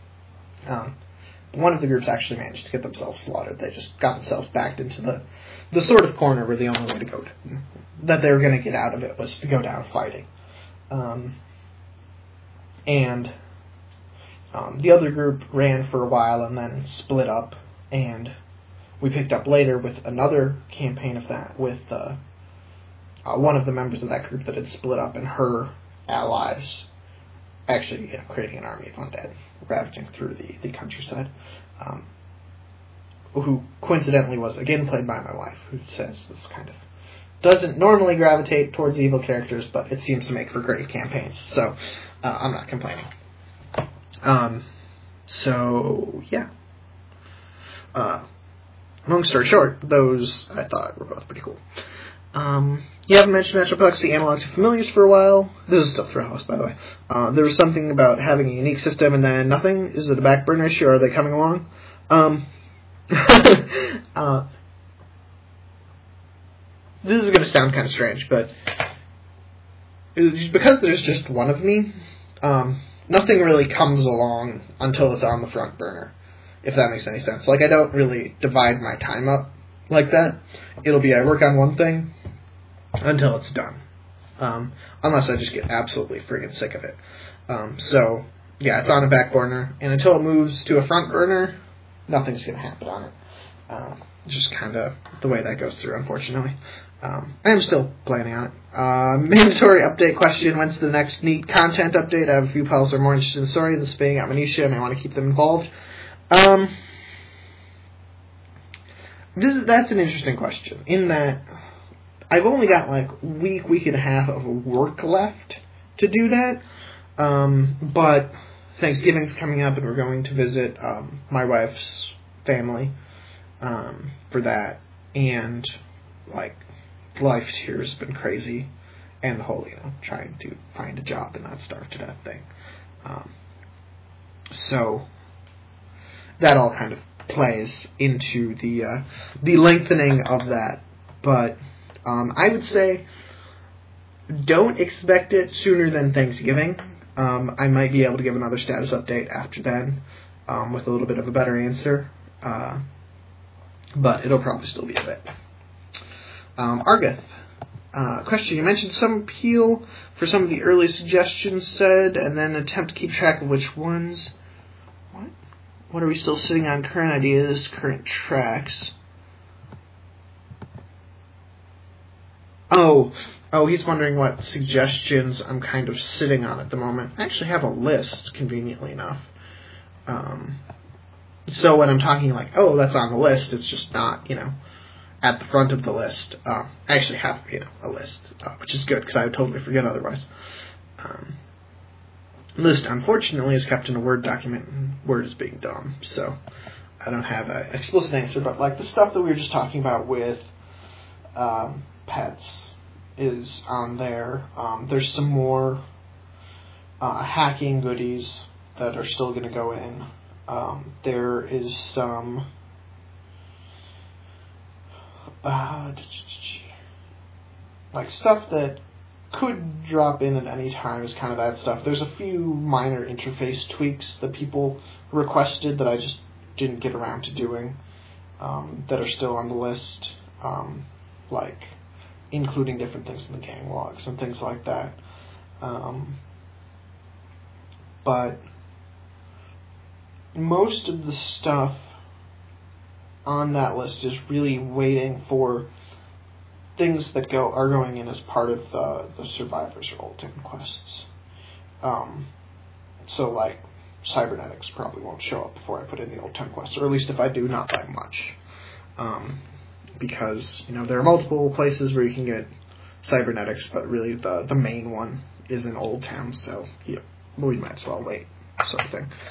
one of the groups actually managed to get themselves slaughtered. They just got themselves backed into the sort of corner where the only way to go that they were going to get out of it was to go down fighting. And the other group ran for a while and then split up, and we picked up later with another campaign of that with one of the members of that group that had split up and her allies actually creating an army of undead ravaging through the countryside, who coincidentally was again played by my wife, who says this kind of doesn't normally gravitate towards evil characters, but it seems to make for great campaigns, so I'm not complaining. So yeah, long story short, those I thought were both pretty cool. You haven't mentioned Metroplex, the analogs to familiars for a while. This is still Thrillhouse, by the way. There was something about having a unique system and then nothing. Is it a back burner issue, or are they coming along? This is going to sound kind of strange, but because there's just one of me, nothing really comes along until it's on the front burner, if that makes any sense. I don't really divide my time up like that. It'll be I work on one thing until it's done, unless I just get absolutely friggin' sick of it. So yeah, it's on a back burner, and until it moves to a front burner, nothing's going to happen on it. Just kind of the way that goes through, unfortunately. I am still planning on it. Mandatory update question: when's the next neat content update? I have a few pals who are more interested in the story than spinning out minutiae, and I want to keep them involved. That's an interesting question, in that I've only got week and a half of work left to do that, but Thanksgiving's coming up and we're going to visit my wife's family for that, and life here has been crazy, and the whole trying to find a job and not starve to death thing, so that all kind of plays into the lengthening of that. But I would say don't expect it sooner than Thanksgiving. I might be able to give another status update after then with a little bit of a better answer, but it'll probably still be a bit. Argeth, question: you mentioned some appeal for some of the early suggestions said, and then attempt to keep track of which ones. What are we still sitting on? Current ideas, current tracks. Oh, he's wondering what suggestions I'm kind of sitting on at the moment. I actually have a list, conveniently enough. So when I'm talking that's on the list, it's just not, at the front of the list. I actually have a list, which is good because I would totally forget otherwise. The list, unfortunately, is kept in a Word document, and Word is being dumb, so I don't have an explicit answer. But like the stuff that we were just talking about with pets is on there. There's some more hacking goodies that are still going to go in. There is some like stuff that could drop in at any time is kind of that stuff. There's a few minor interface tweaks that people requested that I just didn't get around to doing that are still on the list, like including different things in the gang logs and things like that. But most of the stuff on that list is really waiting for things that are going in as part of the Survivors or Old Town quests. So like cybernetics probably won't show up before I put in the Old Town quest, or at least if I do, not by much. Because there are multiple places where you can get cybernetics, but really the main one is in Old Town, so we might as well wait, sort of thing.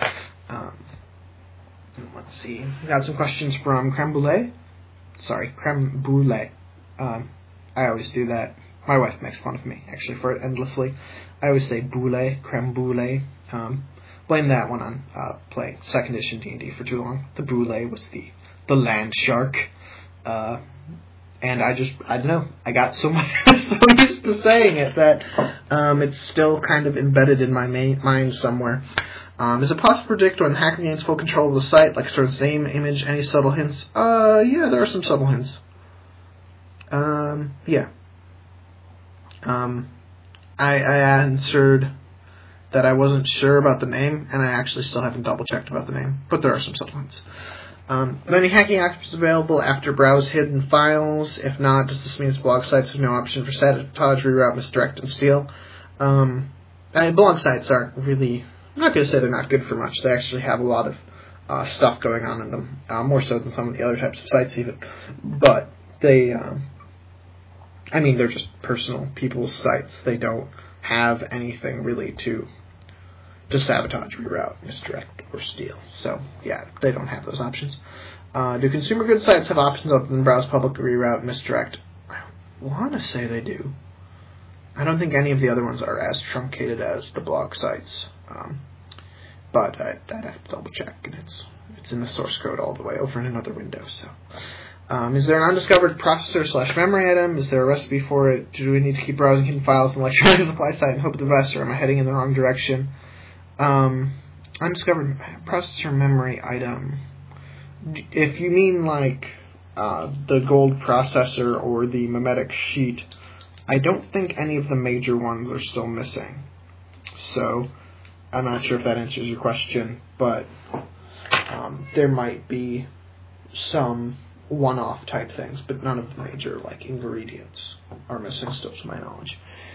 Let's see. We got some questions from Creme Brulee. Creme Brulee. I always do that. My wife makes fun of me, actually, for it endlessly. I always say brulee, creme brulee. Blame that one on playing 2nd edition D&D for too long. The brulee was the land shark. And I don't know, I got so used to saying it that it's still kind of embedded in my mind somewhere. Is it possible to predict when the hacker gains full control of the site, like sort of name, image, any subtle hints? Yeah, there are some subtle hints. Yeah. I answered that I wasn't sure about the name, and I actually still haven't double-checked about the name, but there are some subtle hints. Any hacking options available after browse hidden files? If not, does this mean blog sites have no option for sabotage, reroute, misdirect, and steal? Blog sites aren't really... I'm not going to say they're not good for much. They actually have a lot of stuff going on in them, more so than some of the other types of sites even. But they... they're just personal people's sites. They don't have anything really to sabotage, reroute, misdirect, or steal. So, yeah, they don't have those options. Do consumer goods sites have options other than browse, public, reroute, misdirect? I want to say they do. I don't think any of the other ones are as truncated as the blog sites. But I'd have to double check, and it's in the source code all the way over in another window, so... is there an undiscovered processor/memory item? Is there a recipe for it? Do we need to keep browsing hidden files and electronic supply site and hope for the best, or am I heading in the wrong direction? Undiscovered processor memory item. If you mean like the gold processor or the memetic sheet, I don't think any of the major ones are still missing. So I'm not sure if that answers your question, but there might be some one-off type things, but none of the major ingredients are missing still to my knowledge.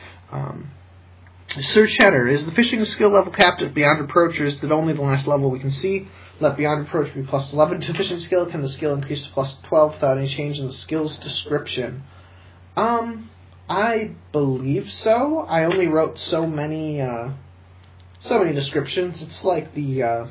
Sir Cheddar, is the fishing skill level capped at Beyond Approach, or is it only the last level we can see? Let Beyond Approach be plus 11 to fishing skill. Can the skill increase to plus 12 without any change in the skill's description? I believe so. I only wrote so many descriptions. It's like the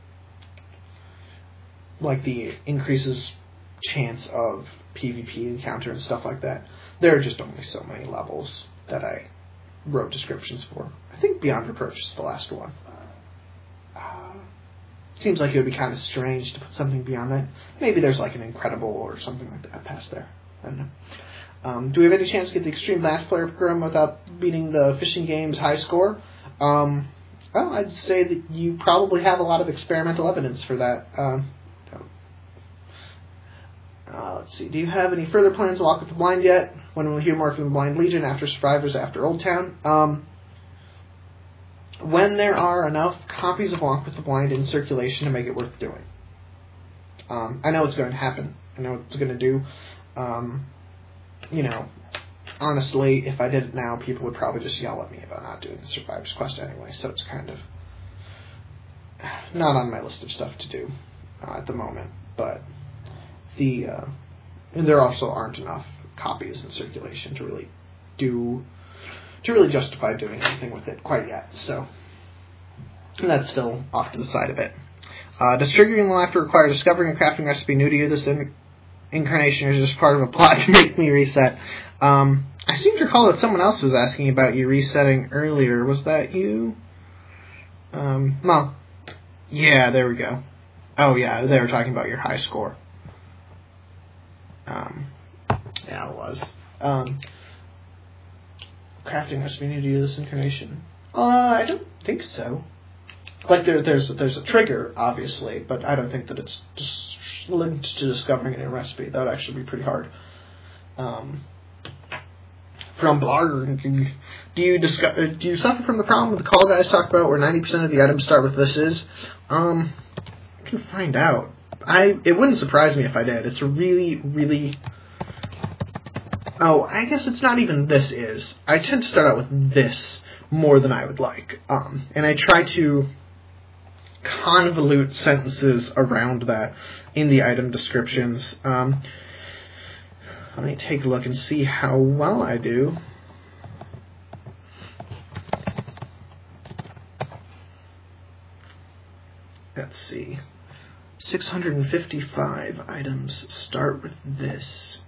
increases chance of PvP encounter and stuff like that. There are just only so many levels that I wrote descriptions for. I think Beyond Reproach is the last one. Seems like it would be kind of strange to put something beyond that. Maybe there's an Incredible or something like that past there. I don't know. Do we have any chance to get the Extreme Blast Player program without beating the fishing game's high score? Well, I'd say that you probably have a lot of experimental evidence for that. Let's see. Do you have any further plans to Walk with the Blind yet? When will we hear more from the Blind Legion after Survivors after Old Town? When there are enough copies of Walk with the Blind in circulation to make it worth doing. I know it's going to happen. I know what it's going to do. Honestly, if I did it now, people would probably just yell at me about not doing the Survivors quest anyway, so it's kind of not on my list of stuff to do at the moment, but the and there also aren't enough copies in circulation to really justify doing anything with it quite yet. So that's still off to the side of it. Does triggering will have to require discovering a crafting recipe new to you this incarnation, or is just part of a plot to make me reset? I seem to recall that someone else was asking about you resetting earlier. Was that you? Well, yeah, there we go. Oh, yeah, they were talking about your high score. Yeah, it was. Crafting recipe new to you this incarnation? I don't think so. Like, there's a trigger, obviously, but I don't think that it's just linked to discovering a new recipe. That would actually be pretty hard. From Blogger, do you suffer from the problem with the call guys talked about where 90% of the items start with "this is"? I can find out. It wouldn't surprise me if I did. It's a really, really... Oh, I guess it's not even "this is." I tend to start out with "this" more than I would like. And I try to convolute sentences around that in the item descriptions. Let me take a look and see how well I do. Let's see. 655 items start with "this."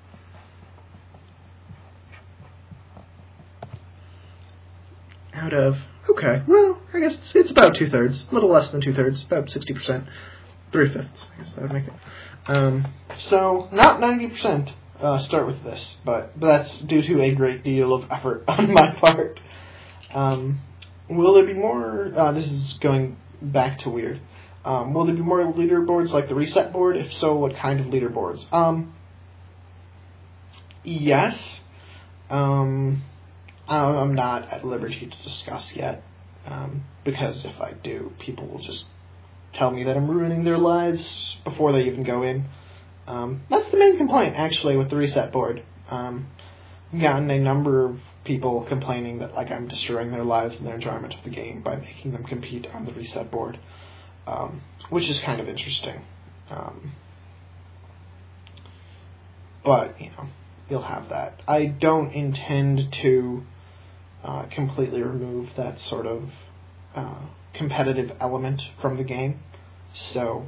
Out of... Okay, well, I guess it's about 2/3. A little less than 2/3. About 60%. 3/5. I guess that would make it. So, not 90%. Start with "this," but that's due to a great deal of effort on my part. Will there be more... this is going back to weird. Will there be more leaderboards like the reset board? If so, what kind of leaderboards? Yes. I'm not at liberty to discuss yet, because if I do, people will just tell me that I'm ruining their lives before they even go in. That's the main complaint, actually, with the reset board. I've gotten a number of people complaining that, like, I'm destroying their lives and their enjoyment of the game by making them compete on the reset board, which is kind of interesting. But, you'll have that. I don't intend to completely remove that sort of competitive element from the game, so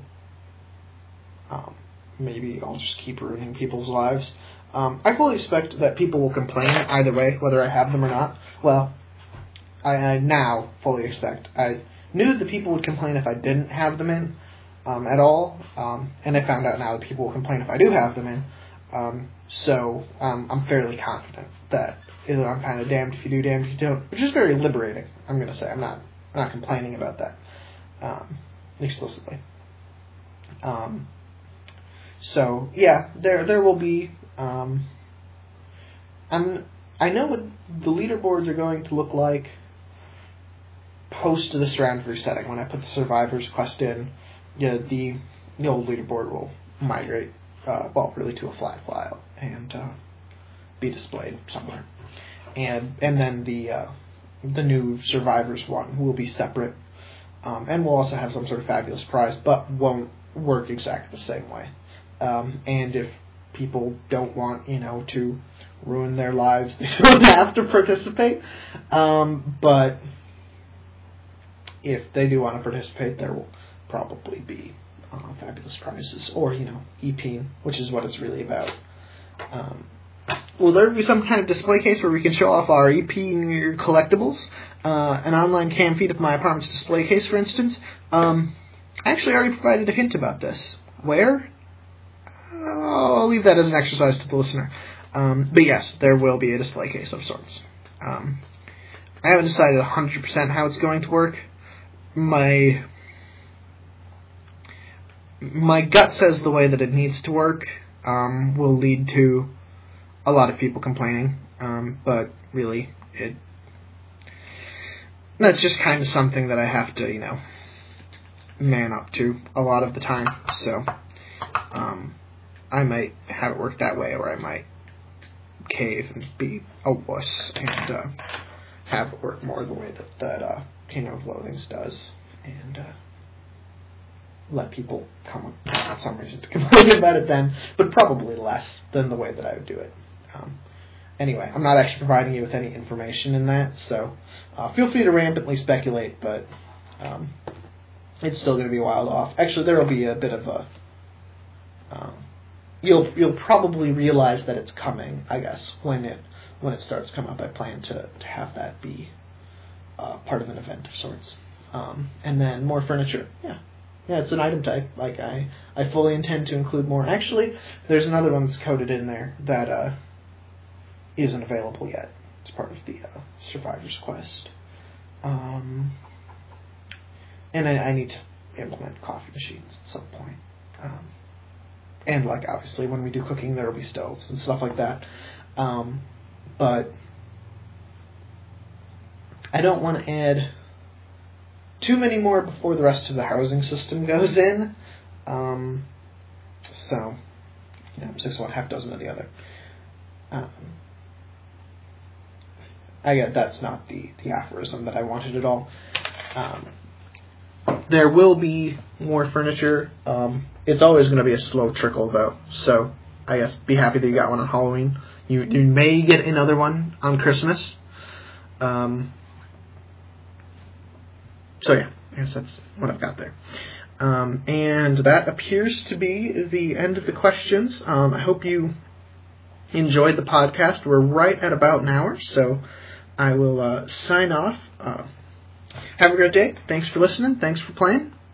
maybe I'll just keep ruining people's lives. I fully expect that people will complain either way, whether I have them or not. Well, I now fully expect. I knew that people would complain if I didn't have them in at all, and I found out now that people will complain if I do have them in. So I'm fairly confident that either I'm kind of damned if you do, damned if you don't, which is very liberating, I'm going to say. I'm not complaining about that explicitly. So, yeah, there will be... I know what the leaderboards are going to look like post this round of resetting. When I put the Survivor's quest in, the old leaderboard will migrate, really to a flat file and be displayed somewhere. And then the new Survivors one will be separate, and we'll also have some sort of fabulous prize, but won't work exactly the same way. And if people don't want, to ruin their lives, they don't have to participate. But if they do want to participate, there will probably be fabulous prizes, or, EP, which is what it's really about. Will there be some kind of display case where we can show off our EP collectibles? An online cam feed of my apartment's display case, for instance? I actually already provided a hint about this. Where? I'll leave that as an exercise to the listener. But yes, there will be a display case of sorts. I haven't decided 100% how it's going to work. My gut says the way that it needs to work will lead to a lot of people complaining. But really, that's just kind of something that I have to, man up to a lot of the time. So, I might have it work that way, or I might cave and be a wuss and have it work more the way that King of Loathings does. And let people come with some reason to complain about it then, but probably less than the way that I would do it. Anyway, I'm not actually providing you with any information in that, so feel free to rampantly speculate, but it's still going to be a while off. Actually, there will be a bit of a... You'll probably realize that it's coming, I guess, when it starts to come up. I plan to have that be part of an event of sorts. And then more furniture. Yeah, it's an item type. Like, I fully intend to include more. Actually, there's another one that's coded in there that isn't available yet. It's part of the Survivor's Quest. And I need to implement coffee machines at some point. And, like, obviously, when we do cooking, there will be stoves and stuff like that. But I don't want to add too many more before the rest of the housing system goes in. So, 6 of one, half dozen of the other. That's not the aphorism that I wanted at all. There will be more furniture. It's always going to be a slow trickle, though. So, I guess be happy that you got one on Halloween. You may get another one on Christmas. So yeah, I guess that's what I've got there. And that appears to be the end of the questions. I hope you enjoyed the podcast. We're right at about an hour, so I will sign off. Have a great day. Thanks for listening. Thanks for playing.